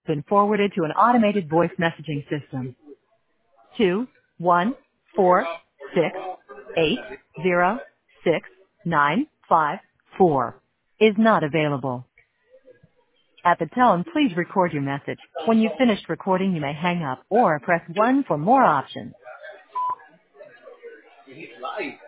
Been forwarded to an automated voice messaging system. 214680695 is not available. At the tone, please record your message. When you've finished recording, you may hang up or press 1 for more options.